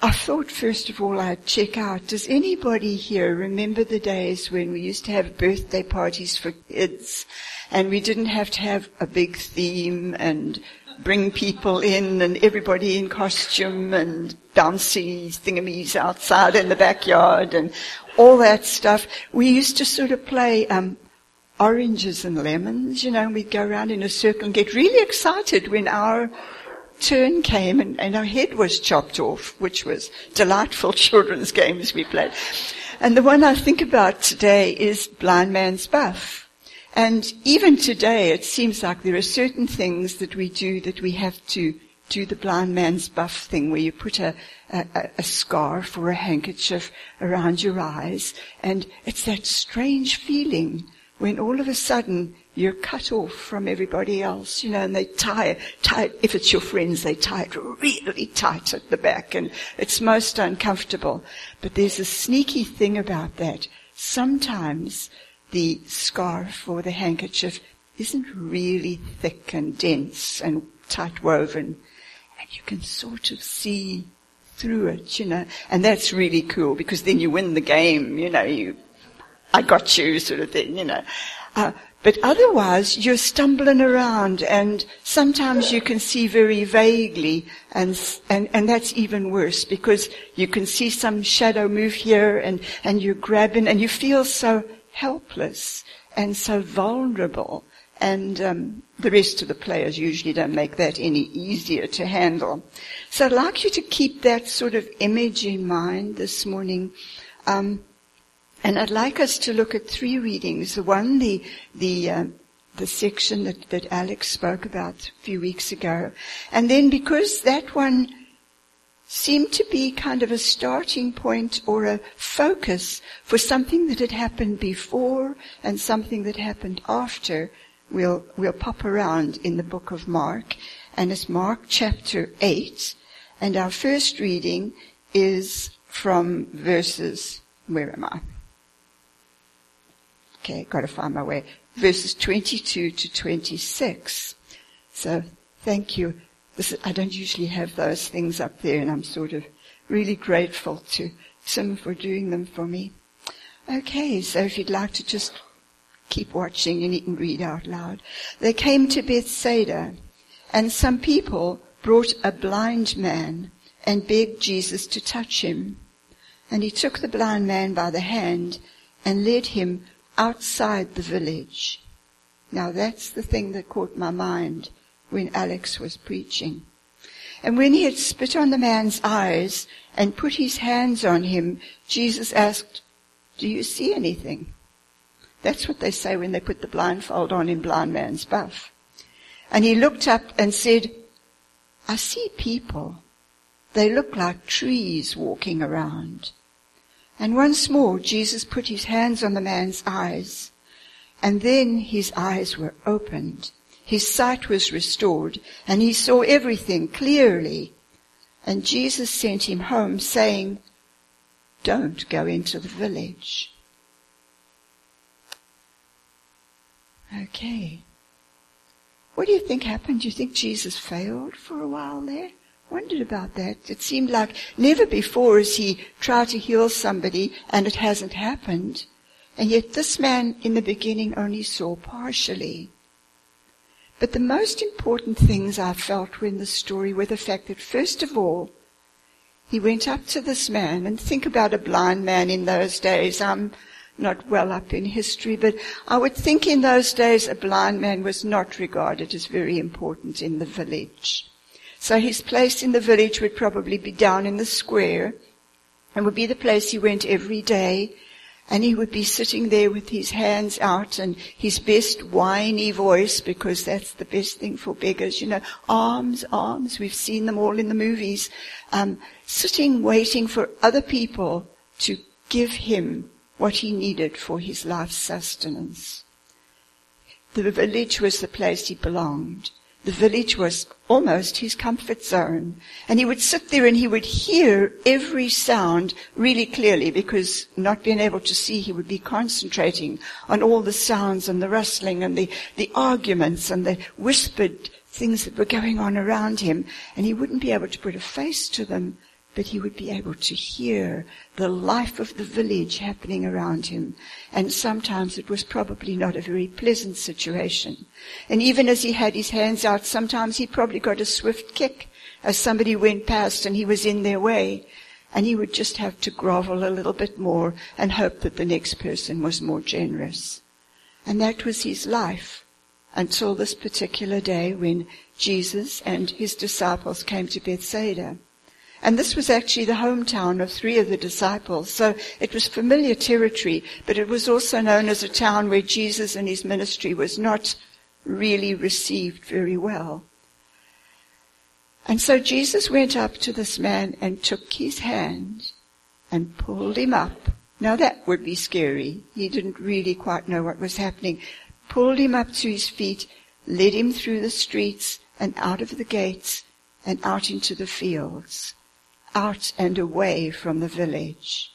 I thought first of all I'd check out, does anybody here remember the days when we used to have birthday parties for kids and we didn't have to have a big theme and bring people in and everybody in costume and bouncy thingamies outside in the backyard and all that stuff? We used to sort of play oranges and lemons, and we'd go around in a circle and get really excited when our turn came and our head was chopped off, which was delightful children's games we played. And the one I think about today is Blind Man's Buff. And even today it seems like there are certain things that we do that we have to do the blind man's buff thing, where you put a scarf or a handkerchief around your eyes, and it's that strange feeling when all of a sudden you're cut off from everybody else, and they tie it, if it's your friends, they tie it really tight at the back, and it's most uncomfortable. But there's a sneaky thing about that. Sometimes the scarf or the handkerchief isn't really thick and dense and tight woven, and you can sort of see through it, and that's really cool, because then you win the game, I got you sort of thing, But otherwise, you're stumbling around, and sometimes you can see very vaguely, and that's even worse, because you can see some shadow move here, and you're grabbing, and you feel so helpless and so vulnerable, and the rest of the players usually don't make that any easier to handle. So I'd like you to keep that sort of image in mind this morning. And I'd like us to look at 3 readings. The one, the section that Alex spoke about a few weeks ago. And then, because that one seemed to be kind of a starting point or a focus for something that had happened before and something that happened after, we'll pop around in the book of Mark. And it's Mark chapter 8. And our first reading is from verses, where am I? Okay, got to find my way. Verses 22 to 26. So, thank you. I don't usually have those things up there, and I'm sort of really grateful to Tim for doing them for me. Okay, so if you'd like to just keep watching and you can read out loud. They came to Bethsaida, and some people brought a blind man and begged Jesus to touch him. And he took the blind man by the hand and led him outside the village. Now that's the thing that caught my mind when Alex was preaching. And when he had spit on the man's eyes and put his hands on him, Jesus asked, "Do you see anything?" That's what they say when they put the blindfold on in Blind Man's Buff. And he looked up and said, "I see people. They look like trees walking around." And once more, Jesus put his hands on the man's eyes, and then his eyes were opened. His sight was restored, and he saw everything clearly. And Jesus sent him home, saying, "Don't go into the village." Okay. What do you think happened? Do you think Jesus failed for a while there? Wondered about that. It seemed like never before has he tried to heal somebody and it hasn't happened. And yet this man in the beginning only saw partially. But the most important things I felt in the story were the fact that, first of all, he went up to this man, and think about a blind man in those days. I'm not well up in history, but I would think in those days a blind man was not regarded as very important in the village. So his place in the village would probably be down in the square, and would be the place he went every day, and he would be sitting there with his hands out and his best whiny voice, because that's the best thing for beggars, arms, we've seen them all in the movies, sitting waiting for other people to give him what he needed for his life's sustenance. The village was the place he belonged. The village was almost his comfort zone. And he would sit there and he would hear every sound really clearly, because not being able to see, he would be concentrating on all the sounds and the rustling and the arguments and the whispered things that were going on around him. And he wouldn't be able to put a face to them, but he would be able to hear the life of the village happening around him. And sometimes it was probably not a very pleasant situation. And even as he had his hands out, sometimes he probably got a swift kick as somebody went past and he was in their way. And he would just have to grovel a little bit more and hope that the next person was more generous. And that was his life until this particular day when Jesus and his disciples came to Bethsaida. And this was actually the hometown of 3 of the disciples. So it was familiar territory, but it was also known as a town where Jesus and his ministry was not really received very well. And so Jesus went up to this man and took his hand and pulled him up. Now that would be scary. He didn't really quite know what was happening. Pulled him up to his feet, led him through the streets and out of the gates and out into the fields, out and away from the village.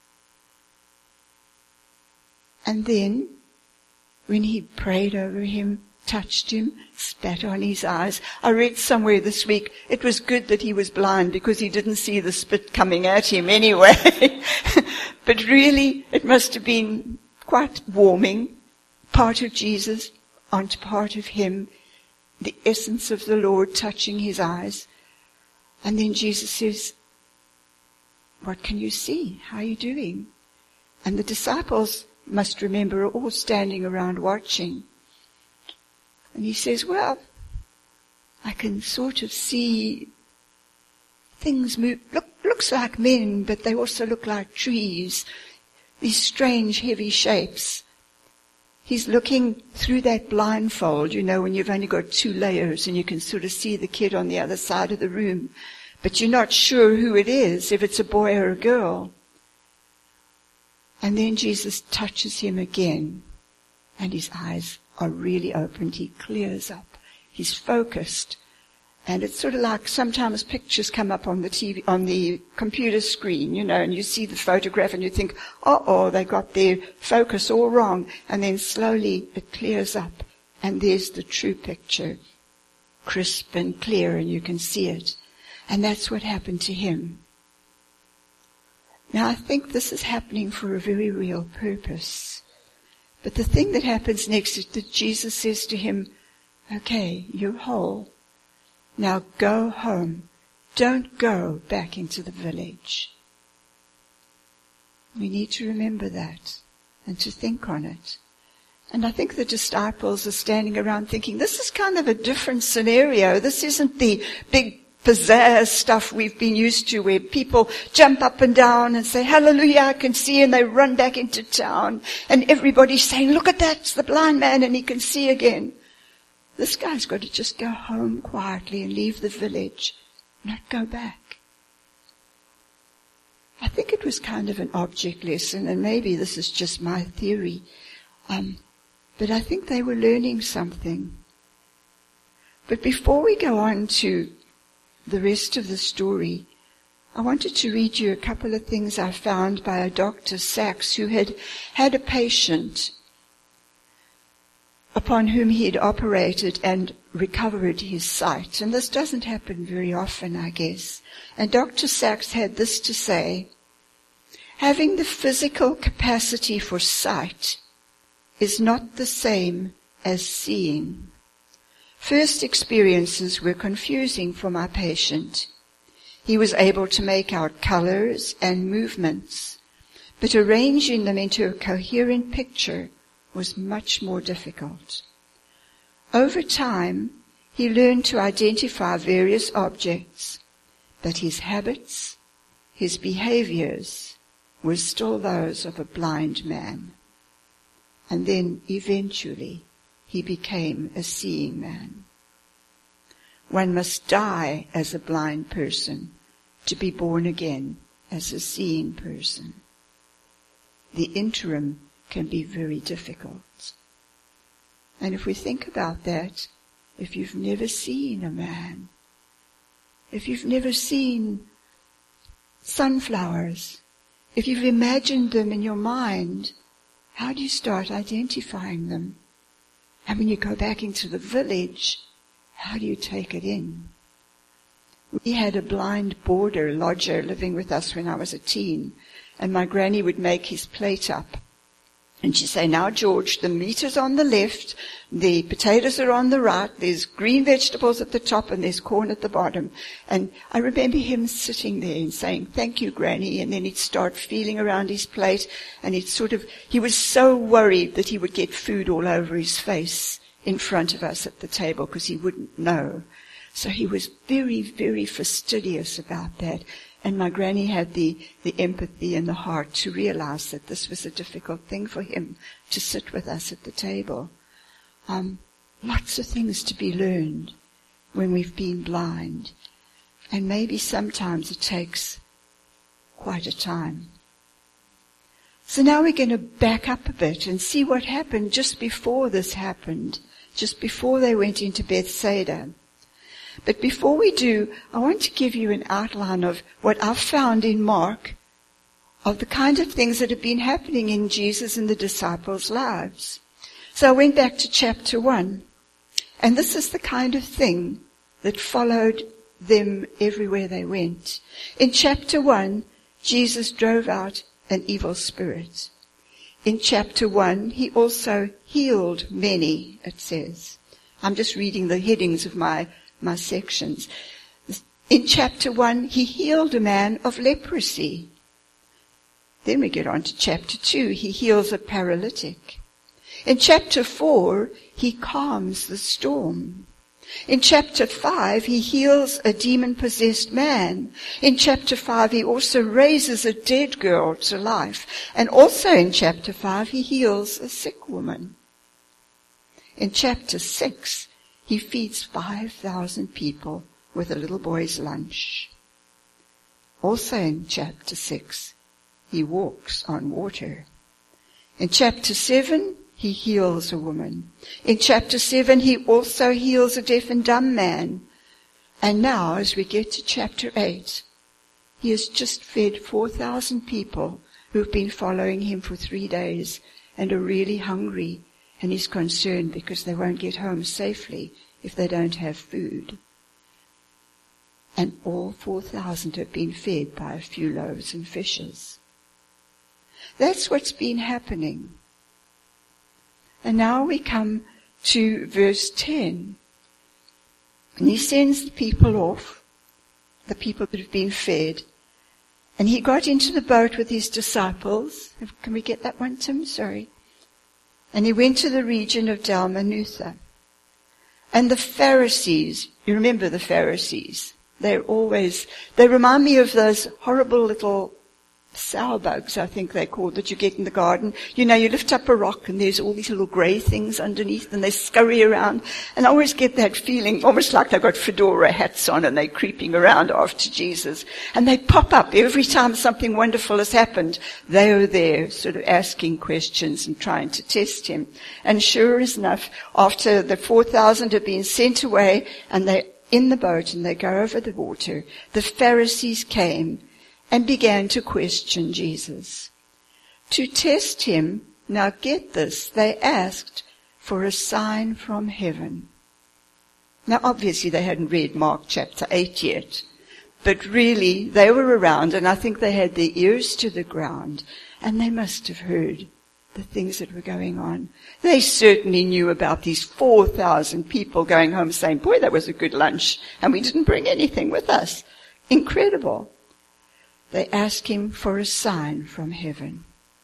And then, when he prayed over him, touched him, spat on his eyes. I read somewhere this week, it was good that he was blind because he didn't see the spit coming at him anyway. But really, it must have been quite warming. Part of Jesus onto part of him, the essence of the Lord touching his eyes. And then Jesus says, "What can you see? How are you doing?" And the disciples, must remember, are all standing around watching. And he says, "Well, I can sort of see things move. Looks like men, but they also look like trees. These strange, heavy shapes." He's looking through that blindfold, when you've only got 2 layers and you can sort of see the kid on the other side of the room. But you're not sure who it is, if it's a boy or a girl. And then Jesus touches him again, and his eyes are really opened. He clears up. He's focused. And it's sort of like sometimes pictures come up on the TV, on the computer screen, and you see the photograph and you think, they got their focus all wrong. And then slowly it clears up and there's the true picture, crisp and clear, and you can see it. And that's what happened to him. Now I think this is happening for a very real purpose. But the thing that happens next is that Jesus says to him, "Okay, you're whole. Now go home. Don't go back into the village." We need to remember that and to think on it. And I think the disciples are standing around thinking, this is kind of a different scenario. This isn't the big pizzazz stuff we've been used to, where people jump up and down and say, "Hallelujah, I can see," and they run back into town. And everybody's saying, "Look at that, it's the blind man, and he can see again." This guy's got to just go home quietly and leave the village, not go back. I think it was kind of an object lesson, and maybe this is just my theory, but I think they were learning something. But before we go on to the rest of the story, I wanted to read you a couple of things I found by a Dr. Sachs, who had had a patient upon whom he had operated and recovered his sight. And this doesn't happen very often, I guess. And Dr. Sachs had this to say: "Having the physical capacity for sight is not the same as seeing. First experiences were confusing for my patient. He was able to make out colors and movements, but arranging them into a coherent picture was much more difficult. Over time, he learned to identify various objects, but his habits, his behaviors, were still those of a blind man. And then eventually he became a seeing man. One must die as a blind person to be born again as a seeing person. The interim can be very difficult. And if we think about that, if you've never seen a man, if you've never seen sunflowers, if you've imagined them in your mind, how do you start identifying them? And when you go back into the village, how do you take it in? We had a blind boarder lodger living with us when I was a teen, and my granny would make his plate up. And she'd say, now, George, the meat is on the left, the potatoes are on the right, there's green vegetables at the top, and there's corn at the bottom. And I remember him sitting there and saying, thank you, Granny, and then he'd start feeling around his plate, and he was so worried that he would get food all over his face in front of us at the table, because he wouldn't know. So he was very, very fastidious about that. And my granny had the empathy and the heart to realize that this was a difficult thing for him to sit with us at the table. Lots of things to be learned when we've been blind. And maybe sometimes it takes quite a time. So now we're going to back up a bit and see what happened just before this happened, just before they went into Bethsaida. But before we do, I want to give you an outline of what I've found in Mark of the kind of things that have been happening in Jesus and the disciples' lives. So I went back to chapter 1, and this is the kind of thing that followed them everywhere they went. In chapter 1, Jesus drove out an evil spirit. In chapter 1, he also healed many, it says. I'm just reading the headings of my sections. In chapter 1, he healed a man of leprosy. Then we get on to chapter 2, he heals a paralytic. In chapter 4, he calms the storm. In chapter 5, he heals a demon-possessed man. In chapter 5, he also raises a dead girl to life. And also in chapter 5, he heals a sick woman. In chapter 6, he feeds 5,000 people with a little boy's lunch. Also in chapter 6, he walks on water. In chapter 7, he heals a woman. In chapter 7, he also heals a deaf and dumb man. And now, as we get to chapter 8, he has just fed 4,000 people who've been following him for 3 days and are really hungry. And he's concerned because they won't get home safely if they don't have food. And all 4,000 have been fed by a few loaves and fishes. That's what's been happening. And now we come to verse 10. And he sends the people off, the people that have been fed. And he got into the boat with his disciples. Can we get that one, Tim? Sorry. And he went to the region of Dalmanutha. And the Pharisees, you remember the Pharisees, they remind me of those horrible little sour bugs, I think they're called, that you get in the garden. You know, you lift up a rock and there's all these little grey things underneath and they scurry around. And I always get that feeling, almost like they've got fedora hats on and they're creeping around after Jesus. And they pop up every time something wonderful has happened. They are there sort of asking questions and trying to test him. And sure enough, after the 4,000 have been sent away and they're in the boat and they go over the water, the Pharisees came and began to question Jesus. To test him, now get this, they asked for a sign from heaven. Now obviously they hadn't read Mark chapter 8 yet, but really they were around and I think they had their ears to the ground and they must have heard the things that were going on. They certainly knew about these 4,000 people going home saying, boy, that was a good lunch and we didn't bring anything with us. Incredible. They asked him for a sign from heaven.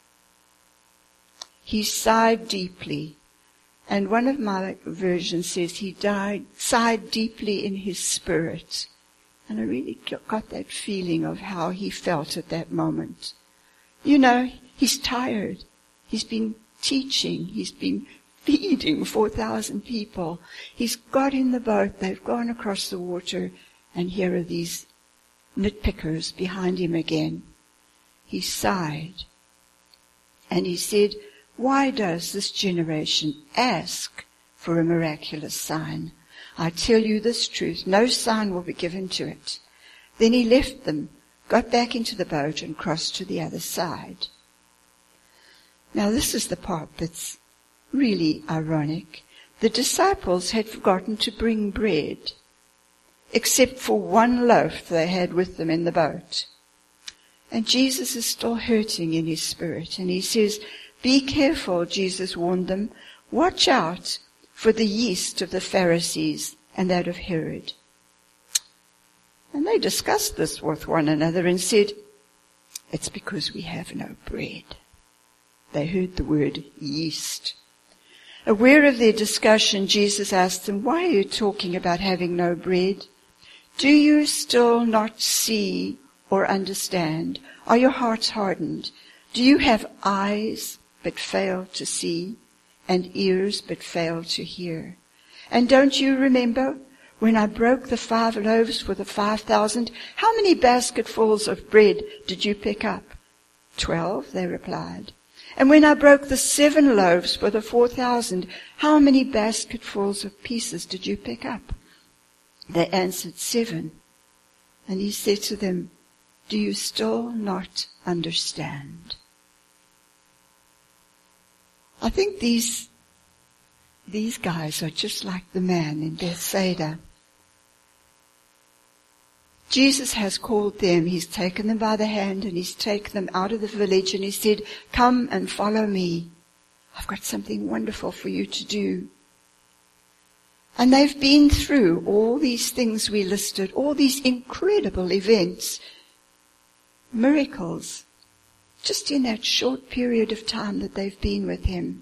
He sighed deeply, and one of my versions says he sighed deeply in his spirit. And I really got that feeling of how he felt at that moment. You know, he's tired. He's been teaching. He's been feeding 4,000 people. He's got in the boat. They've gone across the water, and here are these nitpickers behind him again. He sighed and he said, why does this generation ask for a miraculous sign? I tell you this truth, no sign will be given to it. Then he left them, got back into the boat and crossed to the other side. Now this is the part that's really ironic. The disciples had forgotten to bring bread. except for one loaf they had with them in the boat. And Jesus is still hurting in his spirit. And he says, be careful, Jesus warned them. Watch out for the yeast of the Pharisees and that of Herod. And they discussed this with one another and said, it's because we have no bread. They heard the word yeast. Aware of their discussion, Jesus asked them, why are you talking about having no bread? Do you still not see or understand? Are your hearts hardened? Do you have eyes but fail to see, and ears but fail to hear? And don't you remember when I broke the 5 loaves for the 5,000? How many basketfuls of bread did you pick up? 12, they replied. And when I broke the 7 loaves for the 4,000, how many basketfuls of pieces did you pick up? They answered, 7. And he said to them, do you still not understand? I think these guys are just like the man in Bethsaida. Jesus has called them, he's taken them by the hand and he's taken them out of the village and he said, come and follow me. I've got something wonderful for you to do. And they've been through all these things we listed, all these incredible events, miracles, just in that short period of time that they've been with him.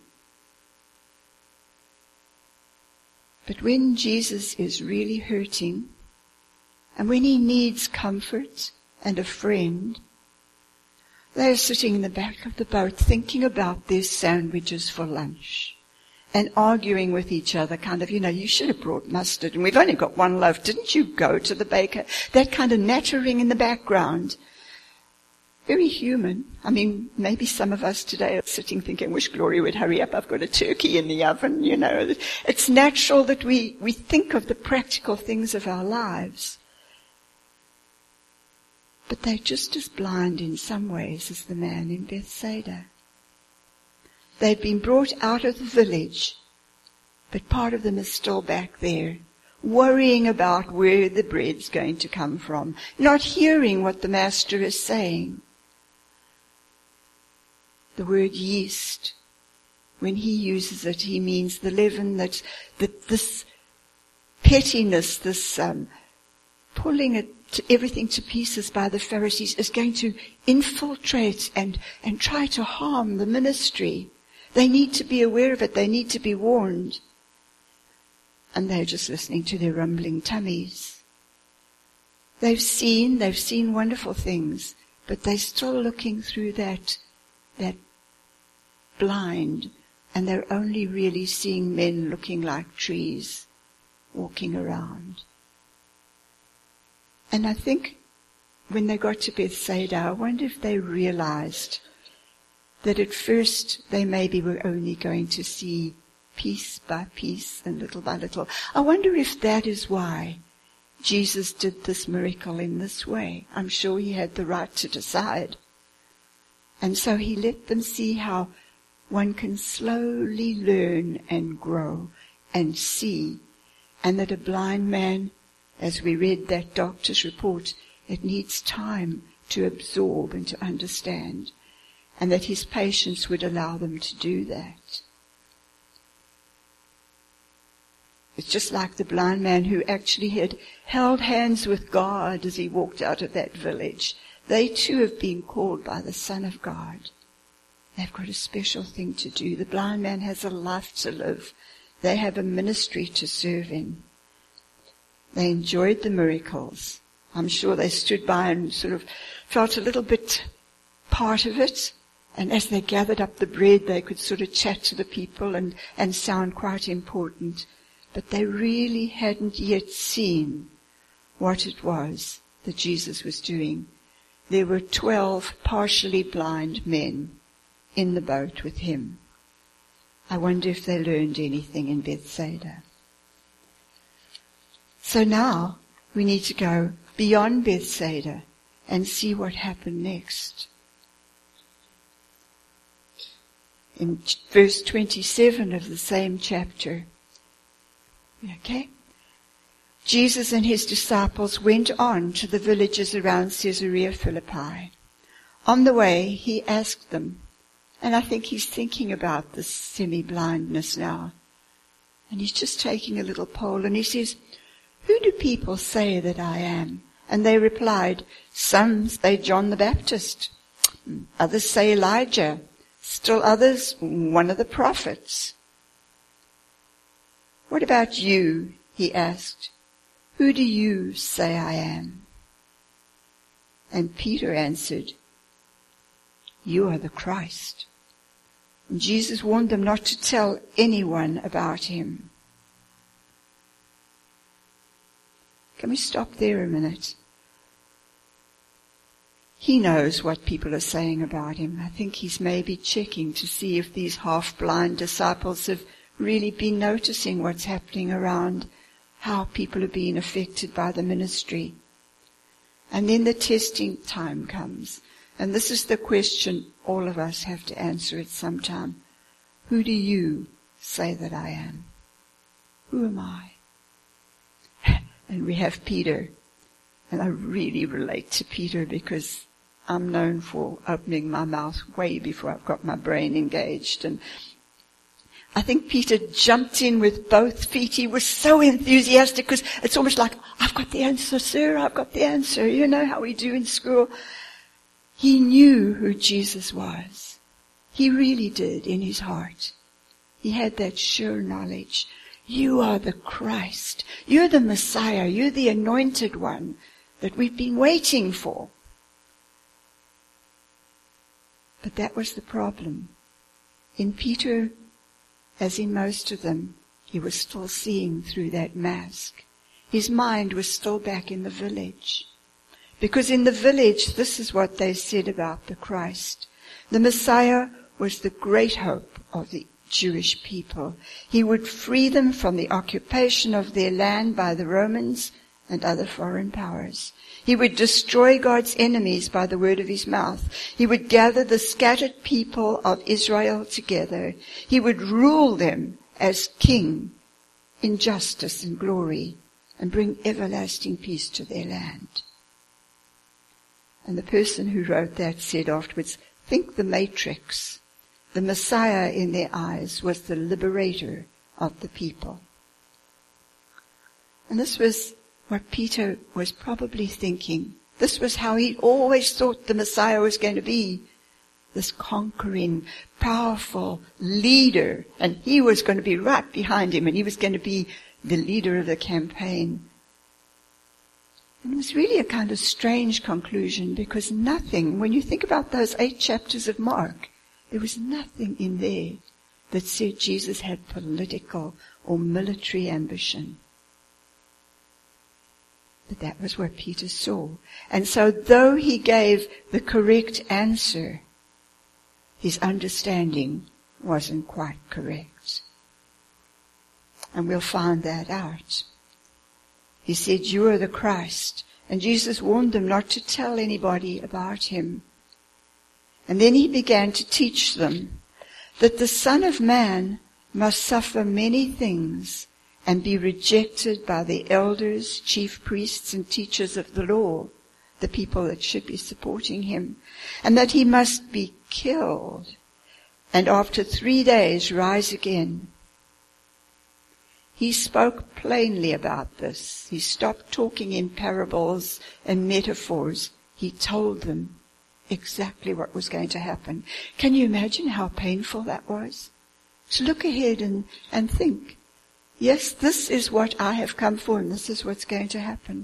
But when Jesus is really hurting, and when he needs comfort and a friend, they're sitting in the back of the boat thinking about their sandwiches for lunch and arguing with each other, kind of, you should have brought mustard and we've only got 1 loaf. Didn't you go to the baker? That kind of nattering in the background. Very human. I mean, maybe some of us today are sitting thinking, wish Glory would hurry up. I've got a turkey in the oven, It's natural that we think of the practical things of our lives. But they're just as blind in some ways as the man in Bethsaida. They've been brought out of the village, but part of them is still back there, worrying about where the bread's going to come from, not hearing what the master is saying. The word yeast, when he uses it, he means the leaven that this pettiness, this pulling everything to pieces by the Pharisees is going to infiltrate and try to harm the ministry. They need to be aware of it. They need to be warned. And they're just listening to their rumbling tummies. They've seen wonderful things, but they're still looking through that blind, and they're only really seeing men looking like trees walking around. And I think when they got to Bethsaida, I wonder if they realized that at first they maybe were only going to see piece by piece and little by little. I wonder if that is why Jesus did this miracle in this way. I'm sure he had the right to decide. And so he let them see how one can slowly learn and grow and see, and that a blind man, as we read that doctor's report, it needs time to absorb and to understand, and that his patience would allow them to do that. It's just like the blind man who actually had held hands with God as he walked out of that village. They too have been called by the Son of God. They've got a special thing to do. The blind man has a life to live. They have a ministry to serve in. They enjoyed the miracles. I'm sure they stood by and sort of felt a little bit part of it. And as they gathered up the bread, they could sort of chat to the people and sound quite important. But they really hadn't yet seen what it was that Jesus was doing. There were 12 partially blind men in the boat with him. I wonder if they learned anything in Bethsaida. So now we need to go beyond Bethsaida and see what happened next. In verse 27 of the same chapter. Okay? Jesus and his disciples went on to the villages around Caesarea Philippi. On the way, he asked them, and I think he's thinking about this semi-blindness now, and he's just taking a little poll, and he says, "Who do people say that I am?" And they replied, "Some say John the Baptist, others say Elijah, still others one of the prophets." "What about you?" he asked. "Who do you say I am?" And Peter answered, "You are the Christ." And Jesus warned them not to tell anyone about him. Can we stop there a minute? He knows what people are saying about him. I think he's maybe checking to see if these half-blind disciples have really been noticing what's happening around, how people are being affected by the ministry. And then the testing time comes. And this is the question all of us have to answer at some time. Who do you say that I am? Who am I? And we have Peter. And I really relate to Peter because I'm known for opening my mouth way before I've got my brain engaged. And I think Peter jumped in with both feet. He was so enthusiastic because it's almost like, "I've got the answer, sir. I've got the answer." You know how we do in school. He knew who Jesus was. He really did in his heart. He had that sure knowledge. You are the Christ. You're the Messiah. You're the anointed one that we've been waiting for. But that was the problem. In Peter, as in most of them, he was still seeing through that mask. His mind was still back in the village. Because in the village, this is what they said about the Christ. The Messiah was the great hope of the Jewish people. He would free them from the occupation of their land by the Romans and other foreign powers. He would destroy God's enemies by the word of his mouth. He would gather the scattered people of Israel together. He would rule them as king in justice and glory and bring everlasting peace to their land. And the person who wrote that said afterwards, think the Matrix. The Messiah in their eyes was the liberator of the people. And this was what Peter was probably thinking. This was how he always thought the Messiah was going to be. This conquering, powerful leader. And he was going to be right behind him, and he was going to be the leader of the campaign. And it was really a kind of strange conclusion, because nothing, when you think about those 8 chapters of Mark, there was nothing in there that said Jesus had political or military ambition. But that was what Peter saw. And so though he gave the correct answer, his understanding wasn't quite correct. And we'll find that out. He said, you are the Christ. And Jesus warned them not to tell anybody about him. And then he began to teach them that the Son of Man must suffer many things and be rejected by the elders, chief priests, and teachers of the law, the people that should be supporting him, and that he must be killed, and after 3 days rise again. He spoke plainly about this. He stopped talking in parables and metaphors. He told them exactly what was going to happen. Can you imagine how painful that was? To look ahead and think, yes, this is what I have come for, and this is what's going to happen.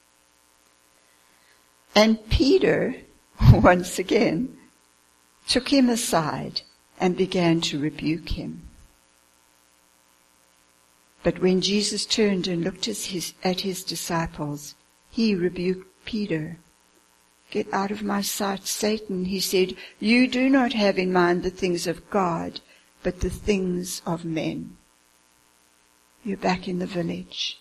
And Peter, once again, took him aside and began to rebuke him. But when Jesus turned and looked at his disciples, he rebuked Peter. Get out of my sight, Satan, he said. You do not have in mind the things of God, but the things of men. You're back in the village.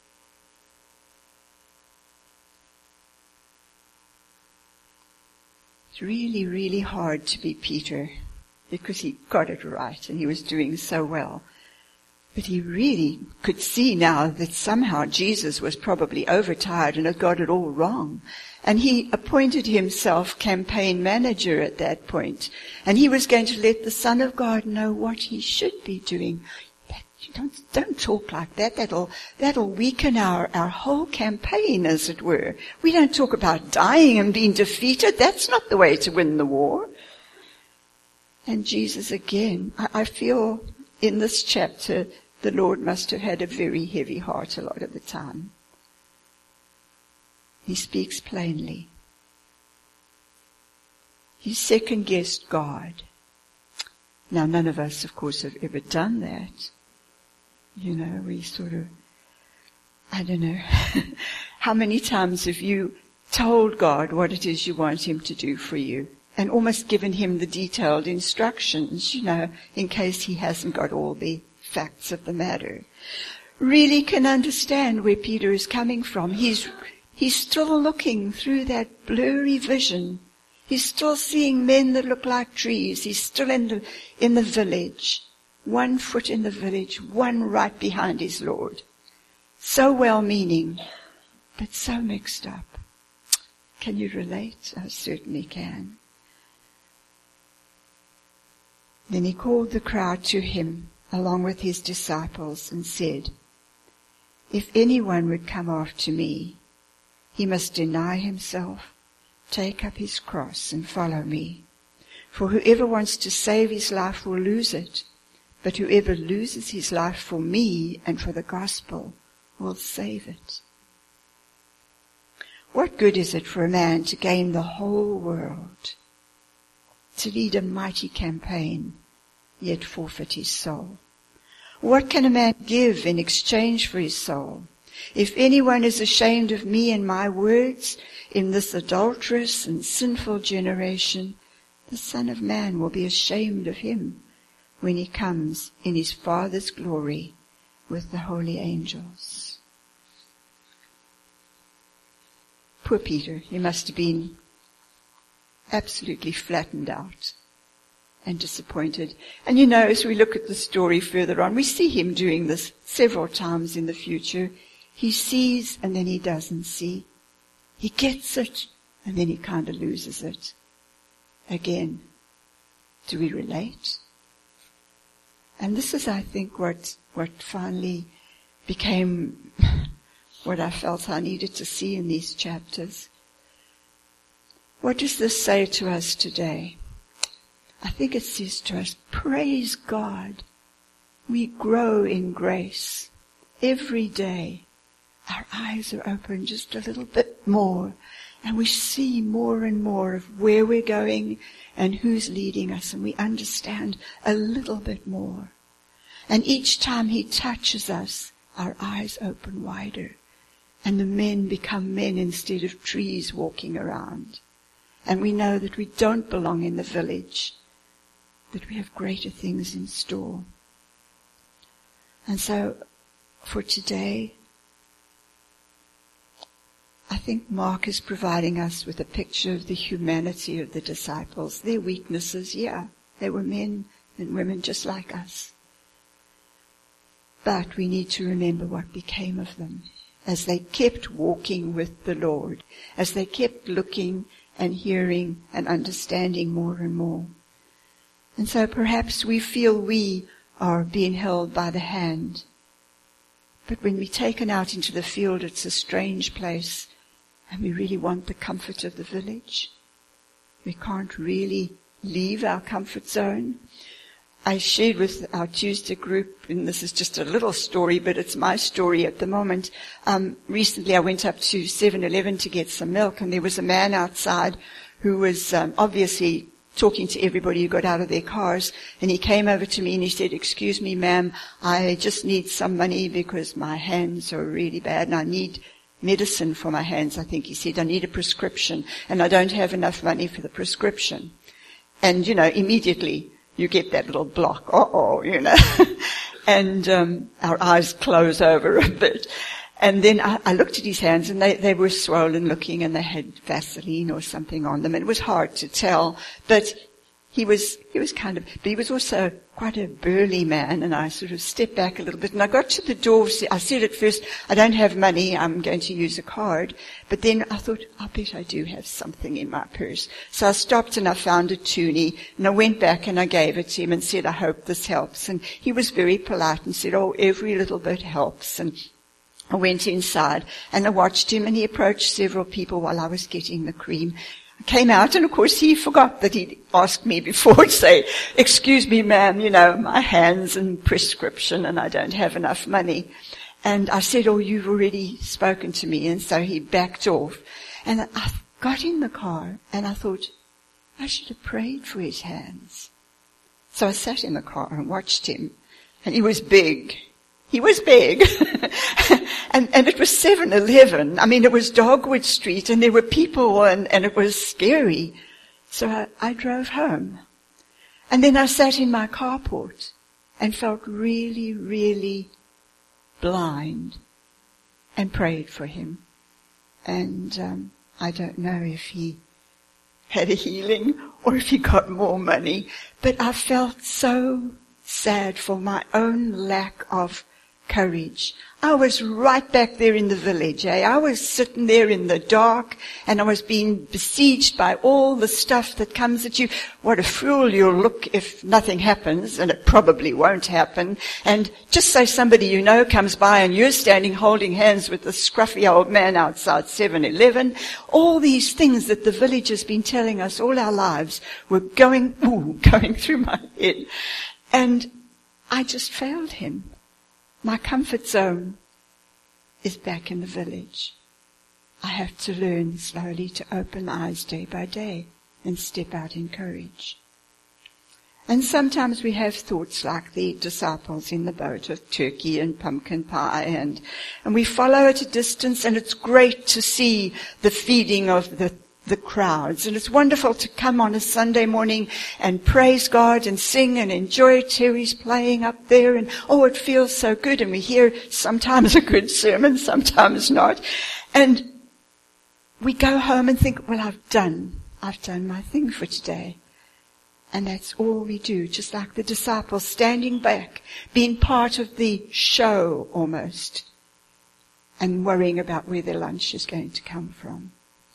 It's really, really hard to be Peter, because he got it right and he was doing so well. But he really could see now that somehow Jesus was probably overtired and had got it all wrong. And he appointed himself campaign manager at that point. And he was going to let the Son of God know what he should be doing. Don't talk like that. That'll weaken our whole campaign, as it were. We don't talk about dying and being defeated. That's not the way to win the war. And Jesus again, I feel in this chapter, the Lord must have had a very heavy heart a lot of the time. He speaks plainly. He second-guessed God. Now, none of us, of course, have ever done that. You know, we sort of, I don't know. How many times have you told God what it is you want him to do for you? And almost given him the detailed instructions, you know, in case he hasn't got all the facts of the matter. Really can understand where Peter is coming from. He's still looking through that blurry vision. He's still seeing men that look like trees. He's still in the village. One foot in the village, one right behind his Lord. So well-meaning, but so mixed up. Can you relate? I certainly can. Then he called the crowd to him, along with his disciples, and said, "If anyone would come after me, he must deny himself, take up his cross, and follow me. For whoever wants to save his life will lose it, but whoever loses his life for me and for the gospel will save it. What good is it for a man to gain the whole world, to lead a mighty campaign, yet forfeit his soul? What can a man give in exchange for his soul? If anyone is ashamed of me and my words in this adulterous and sinful generation, the Son of Man will be ashamed of him when he comes in his Father's glory with the holy angels." Poor Peter, he must have been absolutely flattened out and disappointed. And you know, as we look at the story further on, we see him doing this several times in the future. He sees and then he doesn't see. He gets it and then he kind of loses it. Again, do we relate? And this is, I think, what finally became what I felt I needed to see in these chapters. What does this say to us today? I think it says to us, praise God. We grow in grace every day. Our eyes are open just a little bit more, and we see more and more of where we're going and who's leading us, and we understand a little bit more. And each time he touches us, our eyes open wider, and the men become men instead of trees walking around. And we know that we don't belong in the village, that we have greater things in store. And so, for today, I think Mark is providing us with a picture of the humanity of the disciples. Their weaknesses, yeah, they were men and women just like us. But we need to remember what became of them as they kept walking with the Lord, as they kept looking and hearing and understanding more and more. And so perhaps we feel we are being held by the hand. But when we're taken out into the field, it's a strange place, and we really want the comfort of the village. We can't really leave our comfort zone. I shared with our Tuesday group, and this is just a little story, but it's my story at the moment. Recently I went up to 7-Eleven to get some milk, and there was a man outside who was obviously talking to everybody who got out of their cars, and he came over to me and he said, "Excuse me, ma'am, I just need some money because my hands are really bad and I need medicine for my hands." I think he said, "I need a prescription and I don't have enough money for the prescription." And, you know, immediately you get that little block. You know. And our eyes close over a bit. And then I looked at his hands, and they were swollen looking, and they had Vaseline or something on them. It was hard to tell, but he was but he was also quite a burly man, and I sort of stepped back a little bit, and I got to the door. I said at first, I don't have money, I'm going to use a card. But then I thought, I bet I do have something in my purse. So I stopped and I found a toonie, and I went back and I gave it to him and said, I hope this helps. And he was very polite and said, oh, every little bit helps. And I went inside and I watched him, and he approached several people while I was getting the cream. I came out, and of course he forgot that he'd asked me before to say, excuse me ma'am, my hands and prescription, and I don't have enough money. And I said, oh, you've already spoken to me. And so he backed off. And I got in the car and I thought, I should have prayed for his hands. So I sat in the car and watched him, and he was big. He was big. and it was 7-Eleven. I mean, it was Dogwood Street, and there were people, and it was scary. So I drove home. And then I sat in my carport and felt really, really blind and prayed for him. And I don't know if he had a healing or if he got more money, but I felt so sad for my own lack of courage. I was right back there in the village. I was sitting there in the dark, and I was being besieged by all the stuff that comes at you. What a fool you'll look if nothing happens, and it probably won't happen. And just say somebody you know comes by and you're standing holding hands with the scruffy old man outside 7-Eleven. All these things that the village has been telling us all our lives were going through my head. And I just failed him. My comfort zone is back in the village. I have to learn slowly to open eyes day by day and step out in courage. And sometimes we have thoughts like the disciples in the boat of turkey and pumpkin pie, and we follow at a distance, and it's great to see the feeding of the crowds. And it's wonderful to come on a Sunday morning and praise God and sing and enjoy Terry's playing up there. And it feels so good. And we hear sometimes a good sermon, sometimes not. And we go home and think, well, I've done my thing for today. And that's all we do, just like the disciples standing back, being part of the show almost, and worrying about where their lunch is going to come from.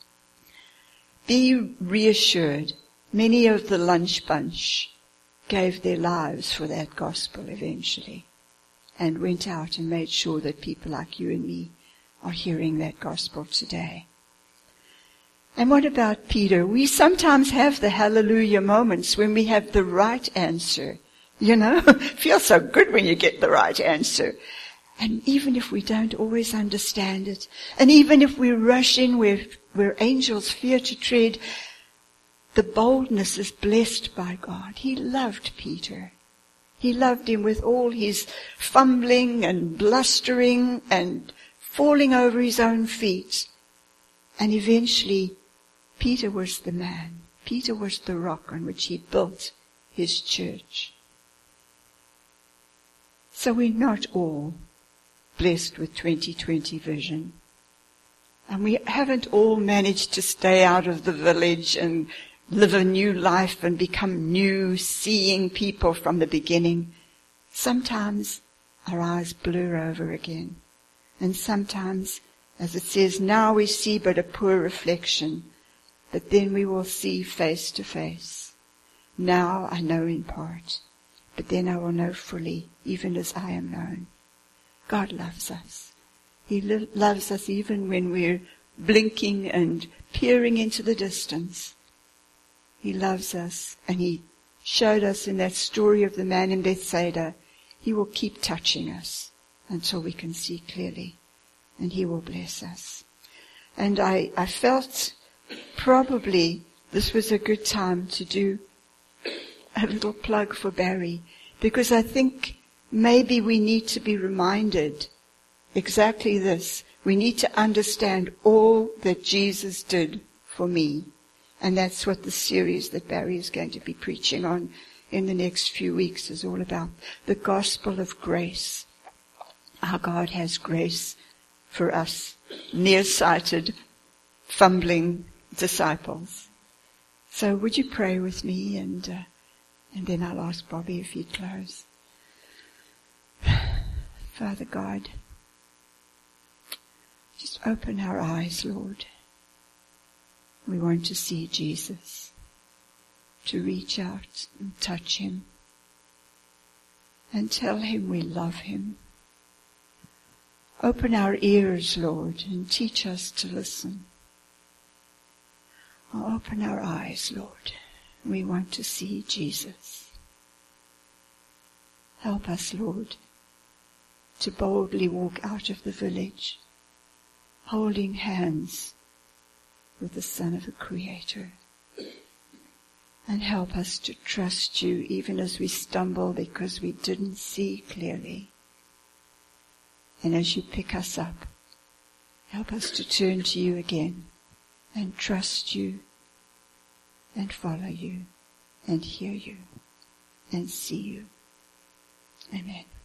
Be reassured, many of the lunch bunch gave their lives for that gospel eventually, and went out and made sure that people like you and me are hearing that gospel today. And what about Peter? We sometimes have the hallelujah moments when we have the right answer. It feels so good when you get the right answer. And even if we don't always understand it, and even if we rush in where angels fear to tread, the boldness is blessed by God. He loved Peter. He loved him with all his fumbling and blustering and falling over his own feet. And eventually, Peter was the man. Peter was the rock on which he built his church. So we're not all blessed with 2020 vision. And we haven't all managed to stay out of the village and live a new life and become new, seeing people from the beginning. Sometimes our eyes blur over again. And sometimes, as it says, now we see but a poor reflection, but then we will see face to face. Now I know in part, but then I will know fully, even as I am known. God loves us. He loves us even when we're blinking and peering into the distance. He loves us, and He showed us in that story of the man in Bethsaida, He will keep touching us until we can see clearly, and He will bless us. And I felt probably this was a good time to do a little plug for Barry, because I think maybe we need to be reminded exactly this. We need to understand all that Jesus did for me. And that's what the series that Barry is going to be preaching on in the next few weeks is all about. The gospel of grace. Our God has grace for us, nearsighted, fumbling disciples. So would you pray with me, and And then I'll ask Bobby if he'd close. Father God, just open our eyes, Lord. We want to see Jesus, to reach out and touch him and tell him we love him. Open our ears, Lord, and teach us to listen. Open our eyes, Lord. We want to see Jesus. Help us, Lord, to boldly walk out of the village, holding hands with the Son of the Creator. And help us to trust you even as we stumble because we didn't see clearly. And as you pick us up, help us to turn to you again and trust you and follow you and hear you and see you. Amen.